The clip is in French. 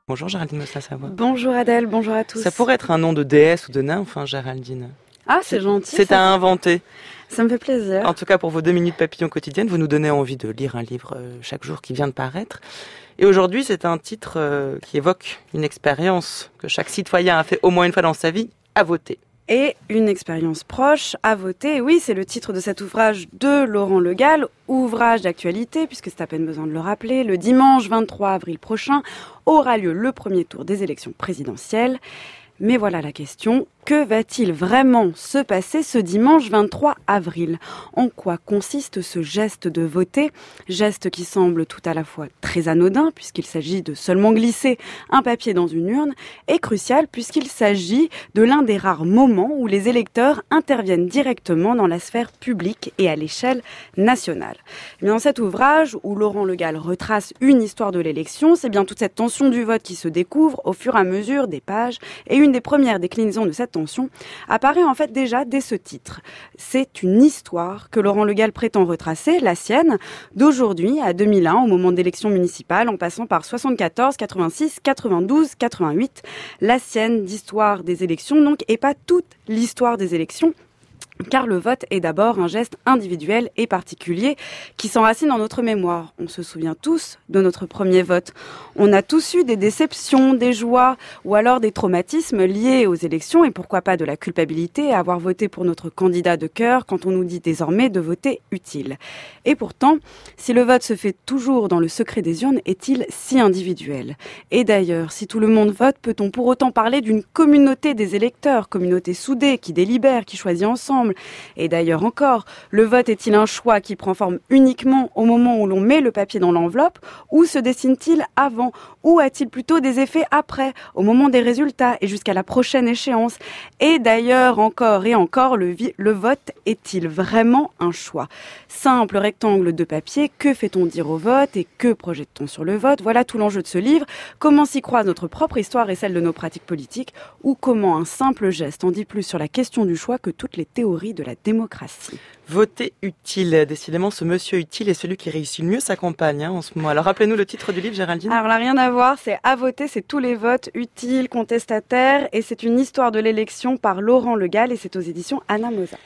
Bonjour Géraldine Mosna-Savoie. Bonjour Adèle, bonjour à tous. Ça pourrait être un nom de déesse ou de nymphe, Géraldine. Ah, c'est gentil. C'est à inventer. Ça me fait plaisir. En tout cas, pour vos 2 minutes papillons quotidiennes, vous nous donnez envie de lire un livre chaque jour qui vient de paraître. Et aujourd'hui, c'est un titre qui évoque une expérience que chaque citoyen a fait au moins une fois dans sa vie, à voter. Et une expérience proche à voter. Oui, c'est le titre de cet ouvrage de Laurent Le Gall, ouvrage d'actualité, puisque c'est à peine besoin de le rappeler. Le dimanche 23 avril prochain aura lieu le premier tour des élections présidentielles. Mais voilà la question, que va-t-il vraiment se passer ce dimanche 23 avril ? En quoi consiste ce geste de voter ? Geste qui semble tout à la fois très anodin, puisqu'il s'agit de seulement glisser un papier dans une urne, et crucial, puisqu'il s'agit de l'un des rares moments où les électeurs interviennent directement dans la sphère publique et à l'échelle nationale. Et dans cet ouvrage, où Laurent Le Gall retrace une histoire de l'élection, c'est bien toute cette tension du vote qui se découvre au fur et à mesure des pages, et une des premières déclinaisons de cette tension apparaît en fait déjà dès ce titre. C'est une histoire que Laurent Le Gall prétend retracer, la sienne, d'aujourd'hui à 2001 au moment d'élections municipales, en passant par 74, 86, 92, 88. La sienne d'histoire des élections donc, et pas toute l'histoire des élections, car le vote est d'abord un geste individuel et particulier qui s'enracine dans notre mémoire. On se souvient tous de notre premier vote. On a tous eu des déceptions, des joies ou alors des traumatismes liés aux élections et pourquoi pas de la culpabilité à avoir voté pour notre candidat de cœur quand on nous dit désormais de voter utile. Et pourtant, si le vote se fait toujours dans le secret des urnes, est-il si individuel ? Et d'ailleurs, si tout le monde vote, peut-on pour autant parler d'une communauté des électeurs, communauté soudée qui délibère, qui choisit ensemble ? Et d'ailleurs encore, le vote est-il un choix qui prend forme uniquement au moment où l'on met le papier dans l'enveloppe ou se dessine-t-il avant ou a-t-il plutôt des effets après, au moment des résultats et jusqu'à la prochaine échéance ? Et d'ailleurs encore et encore, le vote est-il vraiment un choix ? Simple rectangle de papier, que fait-on dire au vote et que projette-t-on sur le vote ? Voilà tout l'enjeu de ce livre. Comment s'y croise notre propre histoire et celle de nos pratiques politiques ou comment un simple geste en dit plus sur la question du choix que toutes les théories de la démocratie. Voter utile. Décidément, ce monsieur utile est celui qui réussit le mieux sa campagne en ce moment. Alors, rappelez-nous le titre du livre, Géraldine. Alors là, rien à voir, c'est à voter, c'est tous les votes utiles, contestataires, et c'est une histoire de l'élection par Laurent Le Gall, et c'est aux éditions Anna Mosa.